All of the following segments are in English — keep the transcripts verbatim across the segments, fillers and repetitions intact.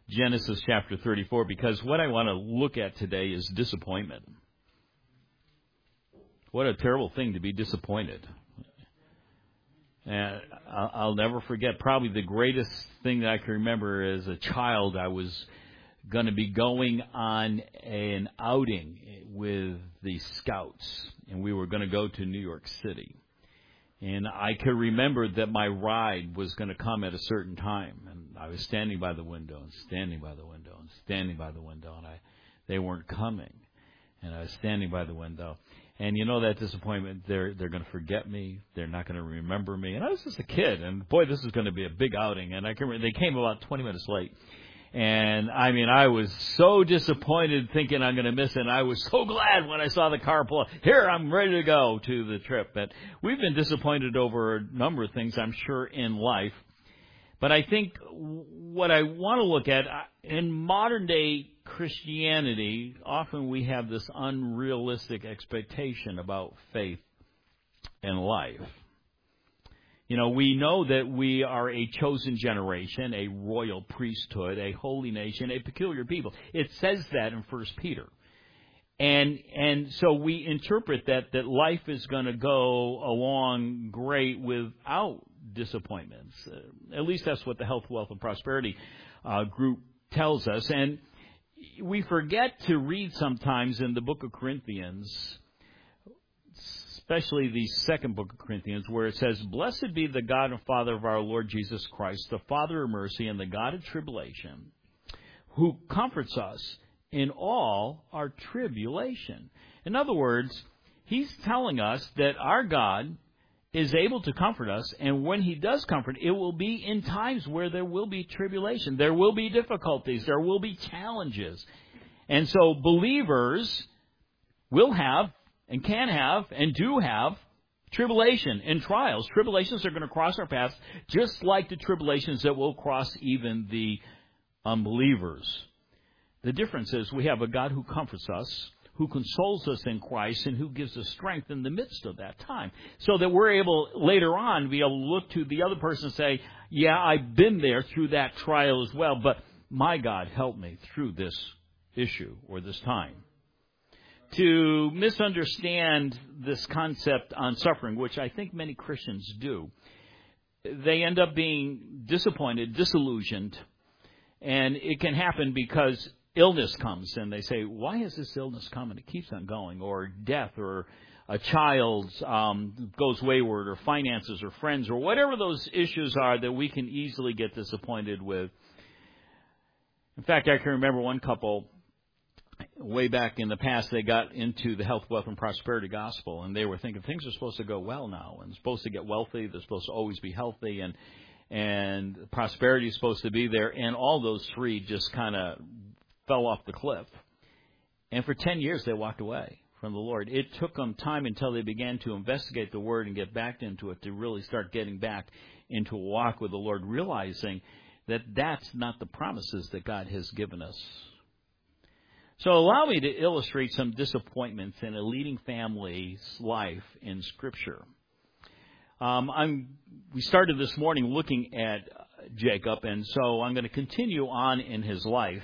Genesis chapter thirty-four, because what I want to look at today is disappointment. What a terrible thing to be disappointed. And I'll never forget, probably the greatest thing that I can remember as a child, I was going to be going on an outing with the Scouts, and we were going to go to New York City. And I could remember that my ride was going to come at a certain time, and I was standing by the window and standing by the window and standing by the window, and I, they weren't coming, and I was standing by the window. And you know that disappointment, they're they're going to forget me, they're not going to remember me. And I was just a kid, and boy, this is going to be a big outing. And I can remember, they came about twenty minutes late. And, I mean, I was so disappointed thinking I'm going to miss it. And I was so glad when I saw the car pull up. Here, I'm ready to go to the trip. But we've been disappointed over a number of things, I'm sure, in life. But I think what I want to look at, in modern-day Christianity, often we have this unrealistic expectation about faith and life. You know, we know that we are a chosen generation, a royal priesthood, a holy nation, a peculiar people. It says that in First Peter. And and so we interpret that, that life is going to go along great without disappointments. Uh, at least that's what the Health, Wealth, and Prosperity uh, group tells us. And we forget to read sometimes in the book of Corinthians, especially the second book of Corinthians, where it says, "Blessed be the God and Father of our Lord Jesus Christ, the Father of mercy and the God of tribulation, who comforts us in all our tribulation." In other words, he's telling us that our God is able to comfort us, and when he does comfort, it will be in times where there will be tribulation, there will be difficulties, there will be challenges. And so believers will have and can have and do have tribulation and trials. Tribulations are going to cross our paths, just like the tribulations that will cross even the unbelievers. The difference is we have a God who comforts us, who consoles us in Christ, and who gives us strength in the midst of that time. So that we're able, later on, to be able to look to the other person and say, yeah, I've been there through that trial as well, but my God helped me through this issue or this time. To misunderstand this concept on suffering, which I think many Christians do, they end up being disappointed, disillusioned, and it can happen because illness comes, and they say, why has this illness come? And it keeps on going, or death, or a child um, goes wayward, or finances, or friends, or whatever those issues are that we can easily get disappointed with. In fact, I can remember one couple, way back in the past, they got into the Health, Wealth, and Prosperity gospel, and they were thinking things are supposed to go well now, and supposed to get wealthy, they're supposed to always be healthy, and and prosperity is supposed to be there, and all those three just kind of fell off the cliff. And for ten years, they walked away from the Lord. It took them time until they began to investigate the Word and get back into it to really start getting back into a walk with the Lord, realizing that that's not the promises that God has given us. So allow me to illustrate some disappointments in a leading family's life in Scripture. Um, I'm, we started this morning looking at Jacob, and so I'm going to continue on in his life.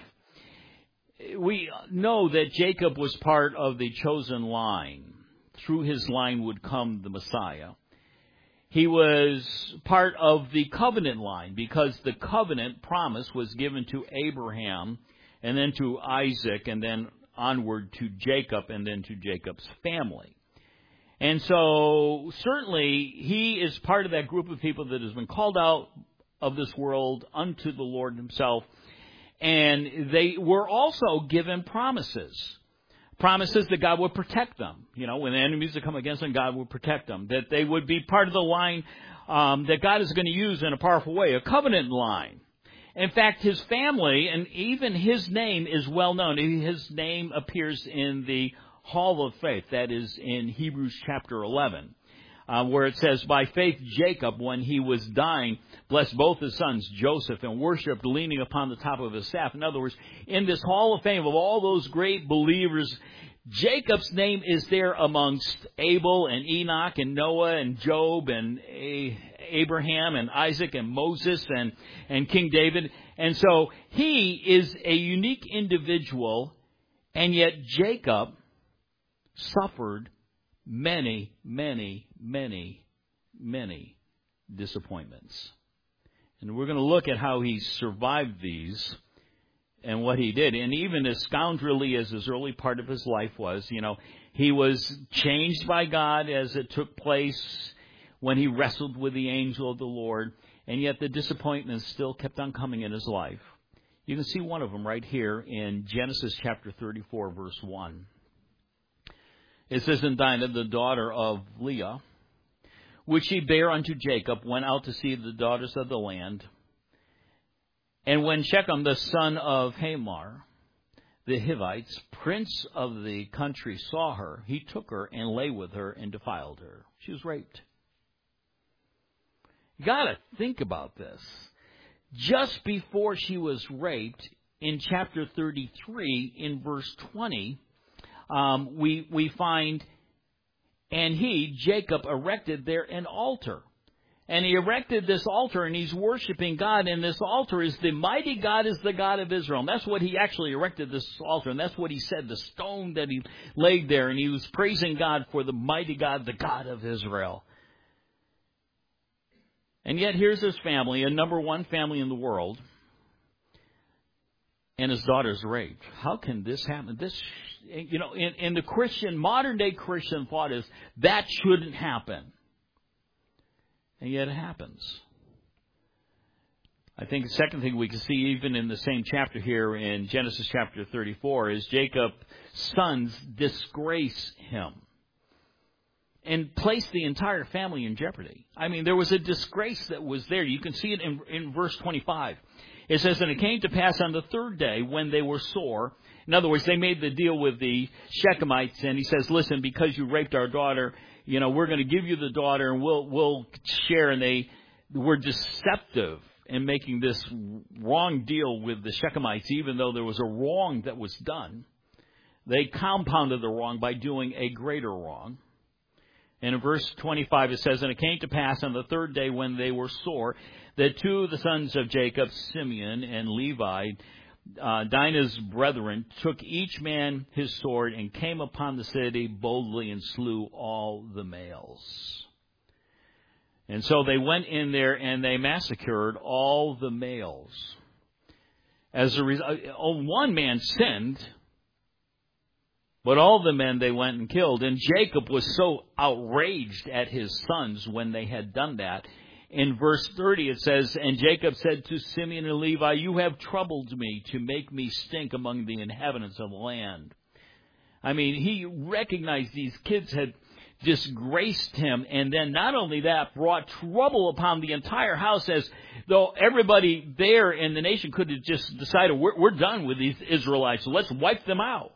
We know that Jacob was part of the chosen line. Through his line would come the Messiah. He was part of the covenant line because the covenant promise was given to Abraham and then to Isaac and then onward to Jacob and then to Jacob's family. And so certainly he is part of that group of people that has been called out of this world unto the Lord himself. And they were also given promises. Promises that God would protect them. You know, when the enemies that come against them, God would protect them. That they would be part of the line um, that God is going to use in a powerful way, a covenant line. In fact, his family and even his name is well known. His name appears in the Hall of Faith. That is in Hebrews chapter eleven. Uh, where it says, by faith Jacob, when he was dying, blessed both his sons, Joseph, and worshipped, leaning upon the top of his staff. In other words, in this hall of fame of all those great believers, Jacob's name is there amongst Abel and Enoch and Noah and Job and Abraham and Isaac and Moses and, and King David. And so he is a unique individual, and yet Jacob suffered many, many, many, many disappointments. And we're going to look at how he survived these and what he did. And even as scoundrelly as his early part of his life was, you know, he was changed by God as it took place when he wrestled with the angel of the Lord. And yet the disappointments still kept on coming in his life. You can see one of them right here in Genesis chapter thirty-four, verse one. It says, "And Dinah, the daughter of Leah, which she bare unto Jacob, went out to see the daughters of the land. And when Shechem, the son of Hamor, the Hivites, prince of the country, saw her, he took her and lay with her and defiled her." She was raped. You got to think about this. Just before she was raped, in chapter thirty-three, in verse twenty, um, we we find, "And he, Jacob, erected there an altar." And he erected this altar, and he's worshiping God. And this altar is the mighty God is the God of Israel. And that's what he actually erected, this altar. And that's what he said, the stone that he laid there. And he was praising God for the mighty God, the God of Israel. And yet here's his family, a number one family in the world. And his daughter's raped. How can this happen? This, you know, in, in the Christian, modern day Christian thought is that shouldn't happen. And yet it happens. I think the second thing we can see even in the same chapter here in Genesis chapter thirty-four is Jacob's sons disgrace him and place the entire family in jeopardy. I mean, there was a disgrace that was there. You can see it in, in verse twenty-five. It says, "And it came to pass on the third day when they were sore." In other words, they made the deal with the Shechemites, and he says, "Listen, because you raped our daughter, you know, we're going to give you the daughter, and we'll we'll share." And they were deceptive in making this wrong deal with the Shechemites, even though there was a wrong that was done. They compounded the wrong by doing a greater wrong. And in verse twenty-five it says, "And it came to pass on the third day when they were sore, that two of the sons of Jacob, Simeon and Levi, uh, Dinah's brethren, took each man his sword and came upon the city boldly and slew all the males." And so they went in there and they massacred all the males. As a result, one man sinned, but all the men they went and killed. And Jacob was so outraged at his sons when they had done that. In verse thirty it says, "And Jacob said to Simeon and Levi, you have troubled me to make me stink among the inhabitants of the land." I mean, he recognized these kids had disgraced him, and then not only that, brought trouble upon the entire house, as though everybody there in the nation could have just decided, we're, we're done with these Israelites, so let's wipe them out.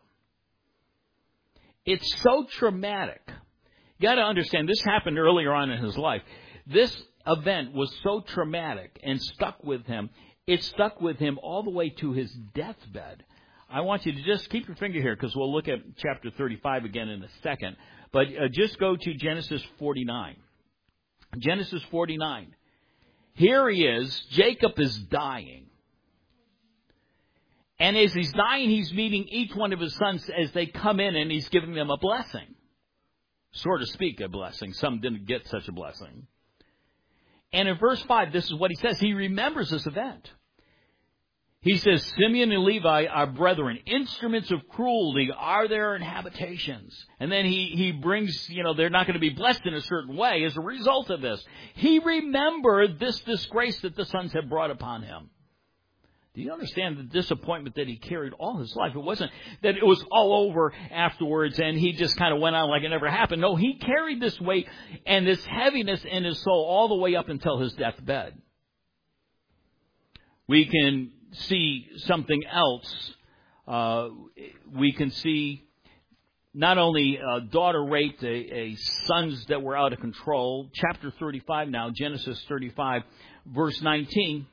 It's so traumatic. You got to understand, this happened earlier on in his life. This event was so traumatic and stuck with him, it stuck with him all the way to his deathbed. I want you to just keep your finger here, because we'll look at chapter thirty-five again in a second. But uh, just go to Genesis forty-nine. Genesis forty-nine. Here he is. Jacob is dying. And as he's dying, he's meeting each one of his sons as they come in, and he's giving them a blessing. So to speak, a blessing. Some didn't get such a blessing. And in verse five, this is what he says. He remembers this event. He says, "Simeon and Levi are brethren. Instruments of cruelty are their habitations." And then he, he brings, you know, they're not going to be blessed in a certain way as a result of this. He remembered this disgrace that the sons had brought upon him. Do you understand the disappointment that he carried all his life? It wasn't that it was all over afterwards and he just kind of went on like it never happened. No, he carried this weight and this heaviness in his soul all the way up until his deathbed. We can see something else. Uh, we can see not only a daughter raped, a, a sons that were out of control. Chapter thirty-five now, Genesis thirty-five, verse nineteen.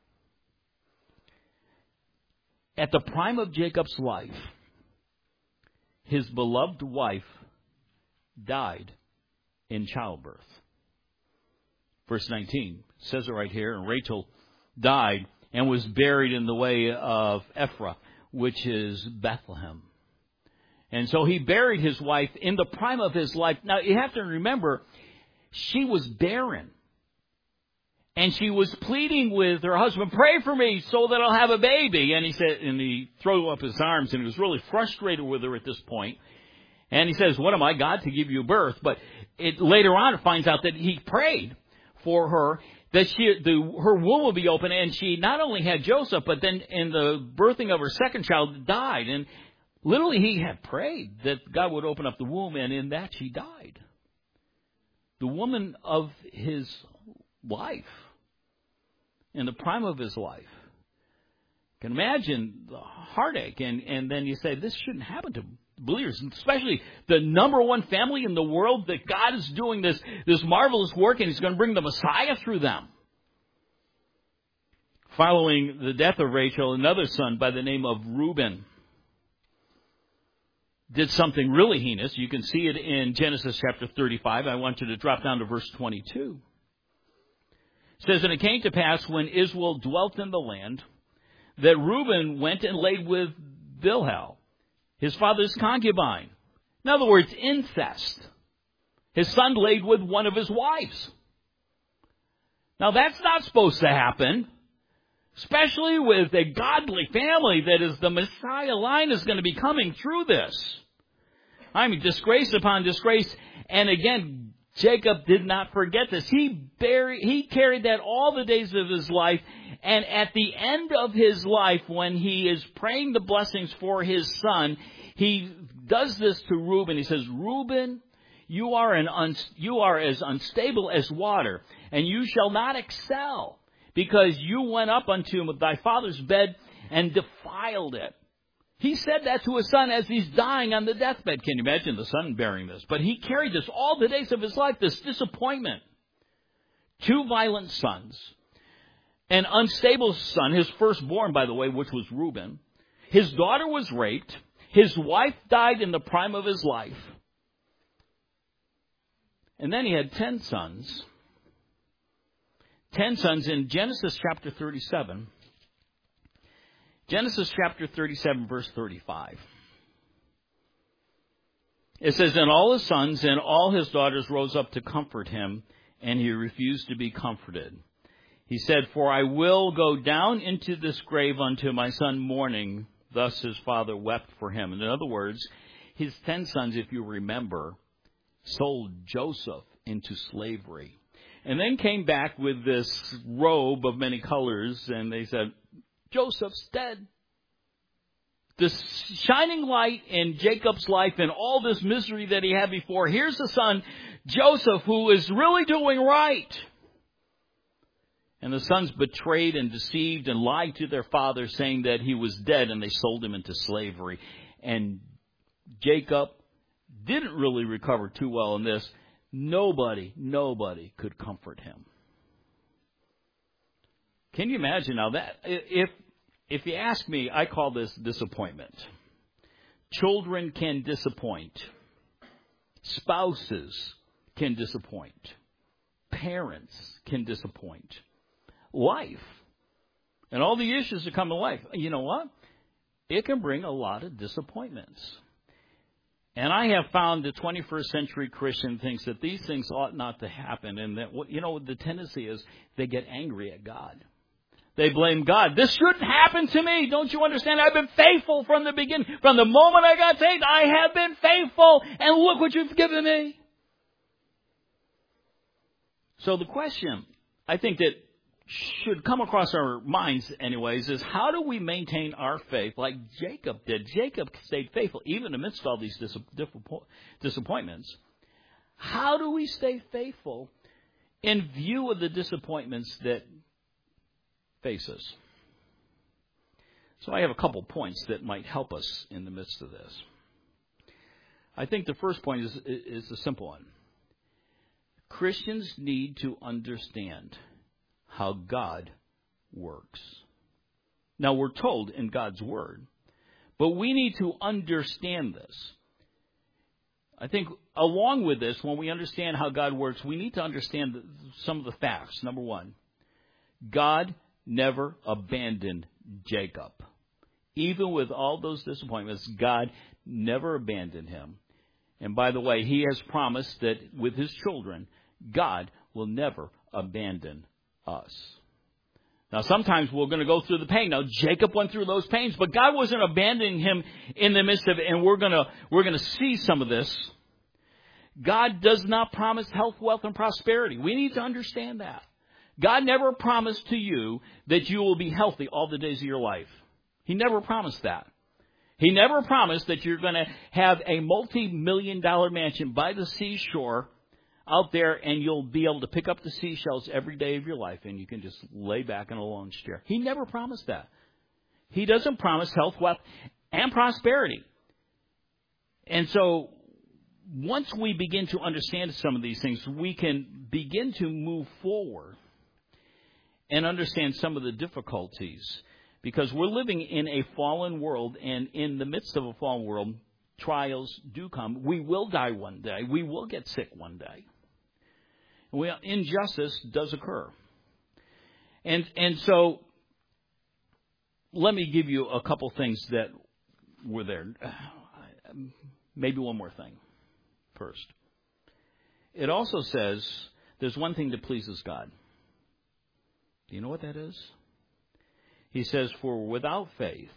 At the prime of Jacob's life, his beloved wife died in childbirth. Verse nineteen says it right here. And Rachel died and was buried in the way of Ephrath, which is Bethlehem. And so he buried his wife in the prime of his life. Now, you have to remember, she was barren. And she was pleading with her husband, pray for me so that I'll have a baby. And he said, and he threw up his arms, and he was really frustrated with her at this point. And he says, what am I, God, to give you birth? But it, later on, it finds out that he prayed for her, that she, the, her womb would be open, and she not only had Joseph, but then in the birthing of her second child, died. And literally, he had prayed that God would open up the womb, and in that she died. The woman of his life, in the prime of his life. You can imagine the heartache, and, and then you say, this shouldn't happen to believers, especially the number one family in the world, that God is doing this, this marvelous work, and he's going to bring the Messiah through them. Following the death of Rachel, another son by the name of Reuben did something really heinous. You can see it in Genesis chapter thirty-five. I want you to drop down to verse twenty-two. It says, and it came to pass when Israel dwelt in the land, that Reuben went and laid with Bilhah, his father's concubine. In other words, incest. His son laid with one of his wives. Now, that's not supposed to happen, especially with a godly family that is the Messiah line is going to be coming through this. I mean, disgrace upon disgrace. And again, Jacob did not forget this. He buried, he carried that all the days of his life. And at the end of his life, when he is praying the blessings for his son, he does this to Reuben. He says, Reuben, you are an un, you are as unstable as water, and you shall not excel, because you went up unto thy father's bed and defiled it. He said that to his son as he's dying on the deathbed. Can you imagine the son bearing this? But he carried this all the days of his life, this disappointment. Two violent sons. An unstable son, his firstborn, by the way, which was Reuben. His daughter was raped. His wife died in the prime of his life. And then he had ten sons. Ten sons in Genesis chapter thirty-seven. Genesis chapter thirty-seven, verse thirty-five. It says, and all his sons and all his daughters rose up to comfort him, and he refused to be comforted. He said, for I will go down into this grave unto my son mourning. Thus his father wept for him. In other words, his ten sons, if you remember, sold Joseph into slavery. And then came back with this robe of many colors, and they said, Joseph's dead. This shining light in Jacob's life and all this misery that he had before. Here's the son, Joseph, who is really doing right. And the sons betrayed and deceived and lied to their father, saying that he was dead, and they sold him into slavery. And Jacob didn't really recover too well in this. Nobody, nobody could comfort him. Can you imagine now that? If, if you ask me, I call this disappointment. Children can disappoint. Spouses can disappoint. Parents can disappoint. Life and all the issues that come in life, you know what? It can bring a lot of disappointments. And I have found the twenty-first century Christian thinks that these things ought not to happen, and that, you know, the tendency is they get angry at God. They blame God. This shouldn't happen to me. Don't you understand? I've been faithful from the beginning. From the moment I got saved, I have been faithful, and look what you've given me. So the question, I think, that should come across our minds anyways, is how do we maintain our faith like Jacob did? Jacob stayed faithful even amidst all these dis- disappointments. How do we stay faithful in view of the disappointments that face us? So I have a couple points that might help us in the midst of this. I think the first point is, is a simple one. Christians need to understand how God works. Now, we're told in God's Word, but we need to understand this. I think along with this, when we understand how God works, we need to understand some of the facts. Number one, God never abandoned Jacob. Even with all those disappointments, God never abandoned him. And by the way, he has promised that with his children, God will never abandon us. Now, sometimes we're going to go through the pain. Now, Jacob went through those pains, but God wasn't abandoning him in the midst of it, and we're going to we're going to see some of this. God does not promise health, wealth, and prosperity. We need to understand that. God never promised to you that you will be healthy all the days of your life. He never promised that. He never promised that you're going to have a multi-million dollar mansion by the seashore out there, and you'll be able to pick up the seashells every day of your life, and you can just lay back in a lawn chair. He never promised that. He doesn't promise health, wealth, and prosperity. And so once we begin to understand some of these things, we can begin to move forward and understand some of the difficulties. Because we're living in a fallen world, and in the midst of a fallen world, trials do come. We will die one day. We will get sick one day. We, injustice does occur. And and so let me give you a couple things that were there. Maybe one more thing first. It also says there's one thing that pleases God. Do you know what that is? He says, for without faith,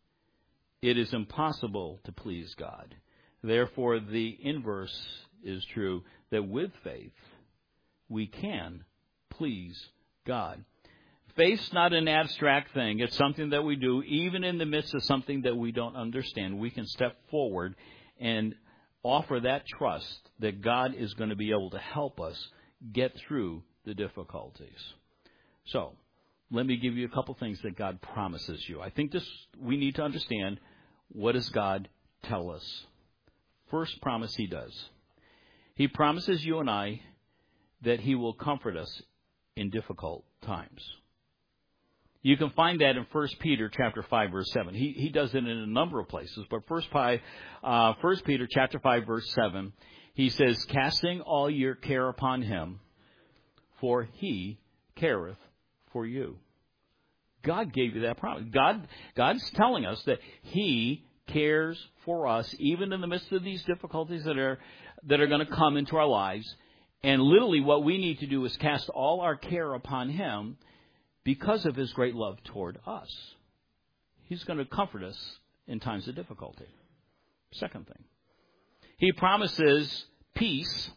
it is impossible to please God. Therefore, the inverse is true, that with faith, we can please God. Faith's not an abstract thing. It's something that we do, even in the midst of something that we don't understand. We can step forward and offer that trust that God is going to be able to help us get through the difficulties. So, let me give you a couple things that God promises you. I think this we need to understand, what does God tell us? First promise he does. He promises you and I that he will comfort us in difficult times. You can find that in First Peter chapter five, verse seven. He he does it in a number of places, but First uh, First Peter chapter five, verse seven, he says, casting all your care upon him, for he careth for you. God gave you that promise. God God's telling us that he cares for us, even in the midst of these difficulties that are that are going to come into our lives. And literally what we need to do is cast all our care upon him because of his great love toward us. He's going to comfort us in times of difficulty. Second thing, he promises peace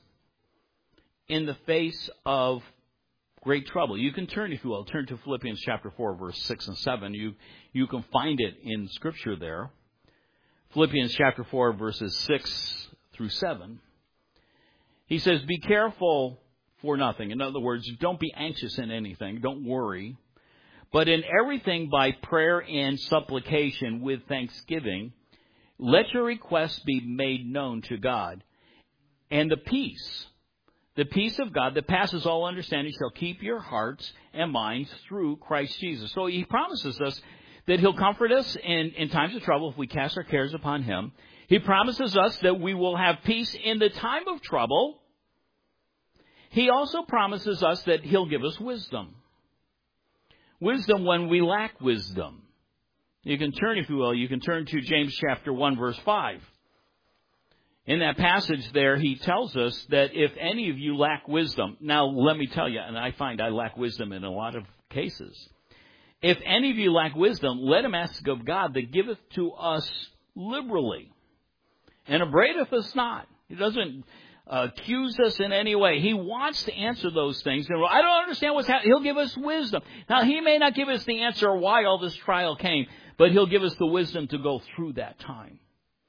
in the face of great trouble. You can turn, if you will, turn to Philippians chapter four, verse six and seven. You, you can find it in Scripture there. Philippians chapter four, verses six through seven. He says, be careful for nothing. In other words, don't be anxious in anything. Don't worry. But in everything by prayer and supplication with thanksgiving, let your requests be made known to God. And the peace, the peace of God that passes all understanding shall keep your hearts and minds through Christ Jesus. So he promises us that he'll comfort us in, in times of trouble if we cast our cares upon him. He promises us that we will have peace in the time of trouble. He also promises us that he'll give us wisdom. Wisdom when we lack wisdom. You can turn, if you will, you can turn to James chapter one, verse five. In that passage there, he tells us that if any of you lack wisdom, now let me tell you, and I find I lack wisdom in a lot of cases. If any of you lack wisdom, let him ask of God that giveth to us liberally, and upbraideth us not. He doesn't uh, accuse us in any way. He wants to answer those things. And I don't understand what's happening. He'll give us wisdom. Now, he may not give us the answer why all this trial came, but he'll give us the wisdom to go through that time.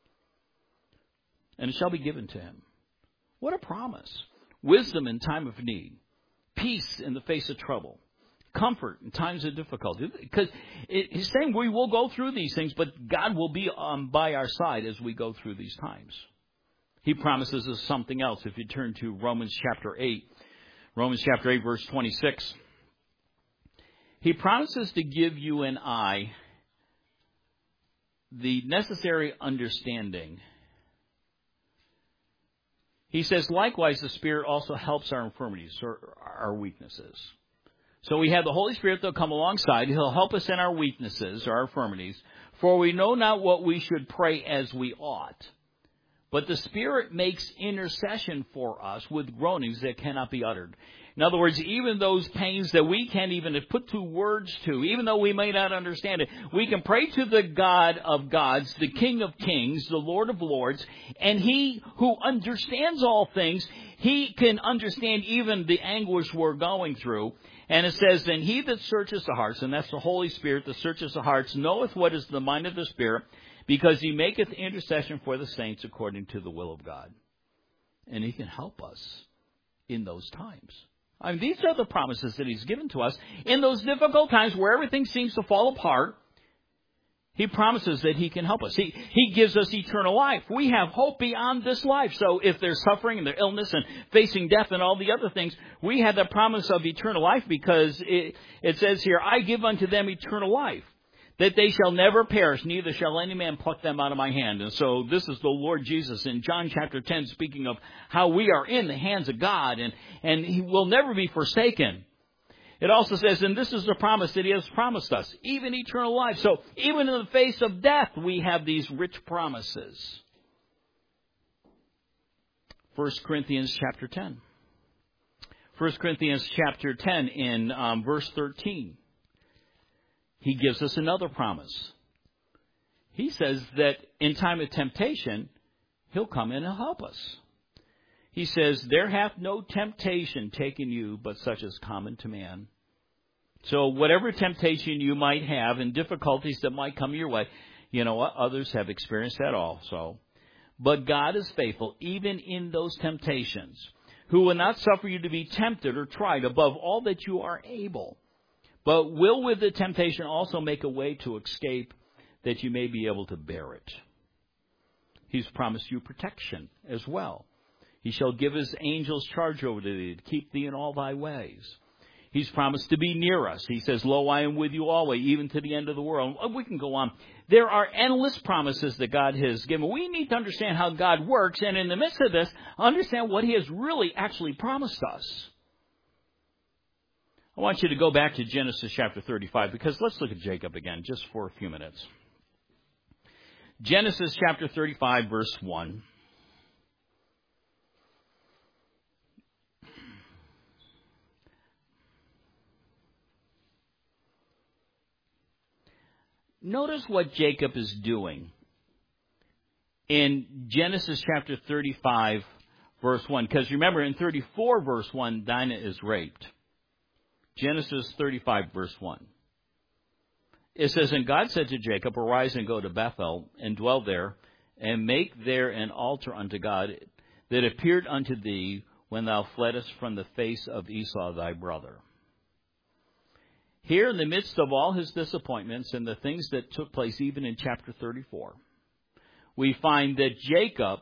And it shall be given to him. What a promise. Wisdom in time of need. Peace in the face of trouble. Comfort in times of difficulty. Because he's saying we will go through these things, but God will be um, by our side as we go through these times. He promises us something else. If you turn to Romans chapter eight. Romans chapter eight, verse twenty-six. He promises to give you and I the necessary understanding He says, likewise, the Spirit also helps our infirmities or our weaknesses. So we have the Holy Spirit that'll come alongside. He'll help us in our weaknesses or our infirmities. For we know not what we should pray as we ought. But the Spirit makes intercession for us with groanings that cannot be uttered. In other words, even those pains that we can't even put two words to, even though we may not understand it, we can pray to the God of gods, the King of kings, the Lord of lords, and He who understands all things, He can understand even the anguish we're going through. And it says, and He that searches the hearts, and that's the Holy Spirit that searches the hearts, knoweth what is the mind of the Spirit, because He maketh intercession for the saints according to the will of God. And He can help us in those times. I mean, these are the promises that He's given to us. In those difficult times where everything seems to fall apart, He promises that He can help us. He, he gives us eternal life. We have hope beyond this life. So if there's suffering and there's illness and facing death and all the other things, we have the promise of eternal life because it, it says here, I give unto them eternal life, that they shall never perish, neither shall any man pluck them out of my hand. And so this is the Lord Jesus in John chapter ten speaking of how we are in the hands of God and, and He will never be forsaken. It also says, and this is the promise that He has promised us, even eternal life. So even in the face of death, we have these rich promises. First Corinthians chapter ten. First Corinthians chapter ten in um, verse thirteen. He gives us another promise. He says that in time of temptation, He'll come in and help us. He says, there hath no temptation taken you but such as common to man. So whatever temptation you might have and difficulties that might come your way, you know what? Others have experienced that also. But God is faithful even in those temptations, who will not suffer you to be tempted or tried above all that you are able, but will with the temptation also make a way to escape that you may be able to bear it. He's promised you protection as well. He shall give His angels charge over thee to keep thee in all thy ways. He's promised to be near us. He says, lo, I am with you always, even to the end of the world. We can go on. There are endless promises that God has given. We need to understand how God works, and in the midst of this, understand what He has really actually promised us. I want you to go back to Genesis chapter thirty-five, because let's look at Jacob again just for a few minutes. Genesis chapter thirty-five, verse one. Notice what Jacob is doing in Genesis chapter thirty-five, verse one. Because remember, in thirty-four, verse one, Dinah is raped. Genesis thirty-five, verse one. It says, and God said to Jacob, arise and go to Bethel, and dwell there, and make there an altar unto God that appeared unto thee when thou fleddest from the face of Esau thy brother. Here in the midst of all his disappointments and the things that took place even in chapter thirty-four, we find that Jacob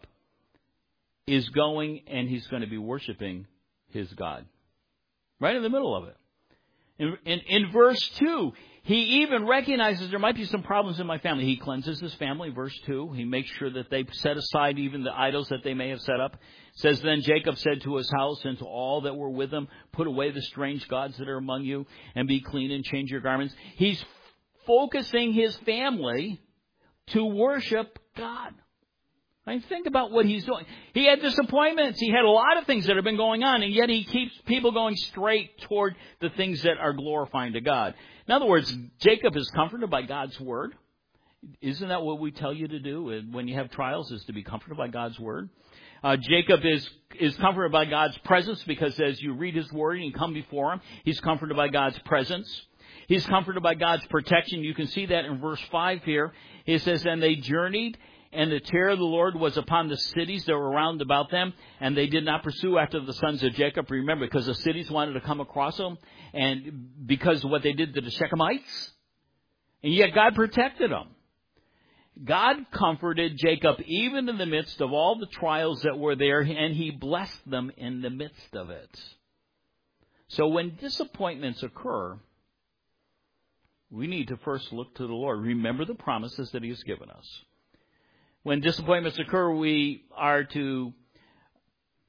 is going and he's going to be worshiping his God. Right in the middle of it. In, in, in verse two, he even recognizes there might be some problems in my family. He cleanses his family, verse two. He makes sure that they set aside even the idols that they may have set up. It says, then Jacob said to his house and to all that were with him, put away the strange gods that are among you, and be clean and change your garments. He's focusing his family to worship God. I mean, think about what he's doing. He had disappointments. He had a lot of things that have been going on, and yet he keeps people going straight toward the things that are glorifying to God. In other words, Jacob is comforted by God's word. Isn't that what we tell you to do when you have trials, is to be comforted by God's word? Uh, Jacob is, is comforted by God's presence, because as you read his word and you come before him, he's comforted by God's presence. He's comforted by God's protection. You can see that in verse five here. It says, and they journeyed, and the terror of the Lord was upon the cities that were round about them, and they did not pursue after the sons of Jacob. Remember, because the cities wanted to come across them, and because of what they did to the Shechemites. And yet God protected them. God comforted Jacob even in the midst of all the trials that were there, and he blessed them in the midst of it. So when disappointments occur, we need to first look to the Lord. Remember the promises that he has given us. When disappointments occur, we are to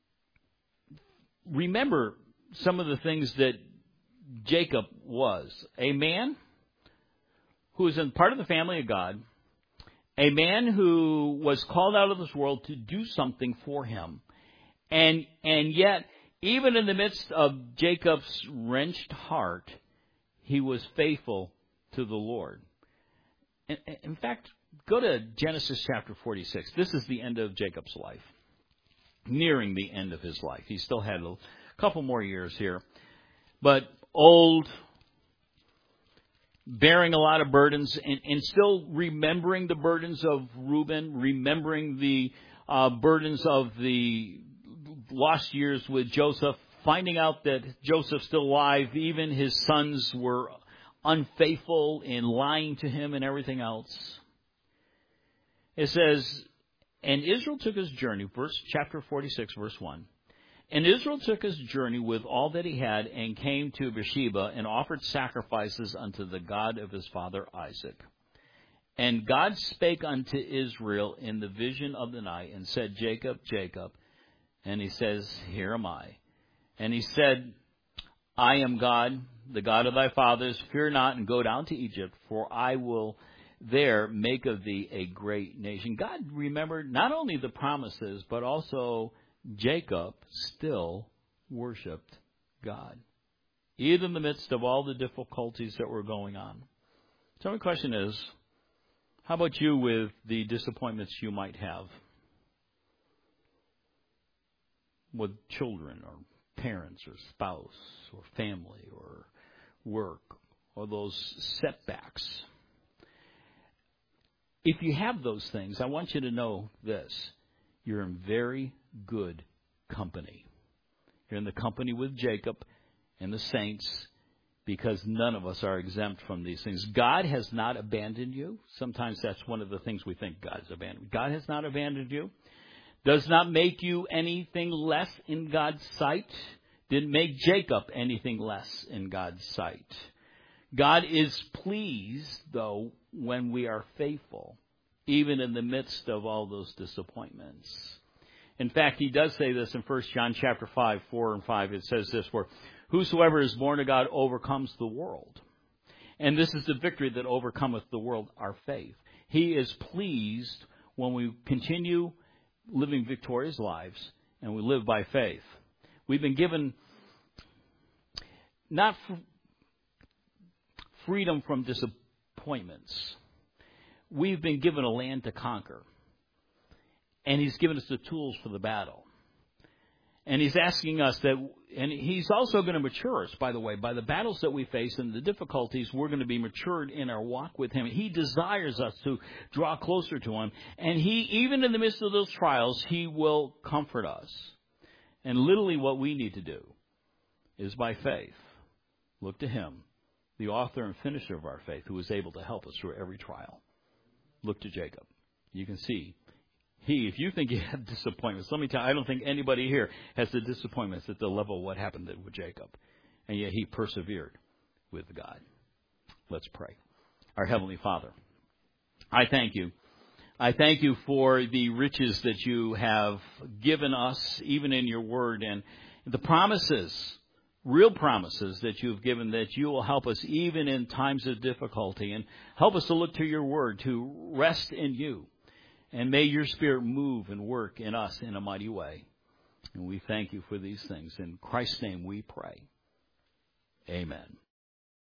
remember some of the things that Jacob was. A man who was in part of the family of God, a man who was called out of this world to do something for him. And and yet, even in the midst of Jacob's wrenched heart, he was faithful to the Lord. In, in fact, go to Genesis chapter forty-six. This is the end of Jacob's life, nearing the end of his life. He still had a couple more years here, but old, bearing a lot of burdens, and, and still remembering the burdens of Reuben, remembering the uh, burdens of the lost years with Joseph, finding out that Joseph's still alive, even his sons were unfaithful in lying to him and everything else. It says, and Israel took his journey, verse chapter forty-six, verse one. And Israel took his journey with all that he had and came to Beersheba and offered sacrifices unto the God of his father Isaac. And God spake unto Israel in the vision of the night and said, Jacob, Jacob. And he says, here am I. And he said, I am God, the God of thy fathers. Fear not and go down to Egypt, for I will there make of thee a great nation. God remembered not only the promises, but also Jacob still worshipped God, even in the midst of all the difficulties that were going on. So my question is, how about you with the disappointments you might have with children or parents or spouse or family or work or those setbacks? If you have those things, I want you to know this. You're in very good company. You're in the company with Jacob and the saints, because none of us are exempt from these things. God has not abandoned you. Sometimes that's one of the things we think God's abandoned. God has not abandoned you. Does not make you anything less in God's sight. Didn't make Jacob anything less in God's sight. God is pleased, though, when we are faithful, even in the midst of all those disappointments. In fact, he does say this in First John chapter five, four and five. It says this, where whosoever is born of God overcomes the world. And this is the victory that overcometh the world, our faith. He is pleased when we continue living victorious lives and we live by faith. We've been given not f- freedom from disappointments. We've been given a land to conquer. And he's given us the tools for the battle. And he's asking us that, and he's also going to mature us, by the way, by the battles that we face and the difficulties, we're going to be matured in our walk with him. He desires us to draw closer to him. And he, even in the midst of those trials, he will comfort us. And literally what we need to do is by faith, look to him, the author and finisher of our faith, who is able to help us through every trial. Look to Jacob. You can see. He, if you think you have disappointments, let me tell you, I don't think anybody here has the disappointments at the level of what happened with Jacob. And yet he persevered with God. Let's pray. Our Heavenly Father, I thank you. I thank you for the riches that you have given us, even in your word, and the promises, real promises that you've given, that you will help us even in times of difficulty, and help us to look to your word, to rest in you. And may your Spirit move and work in us in a mighty way. And we thank you for these things. In Christ's name we pray. Amen.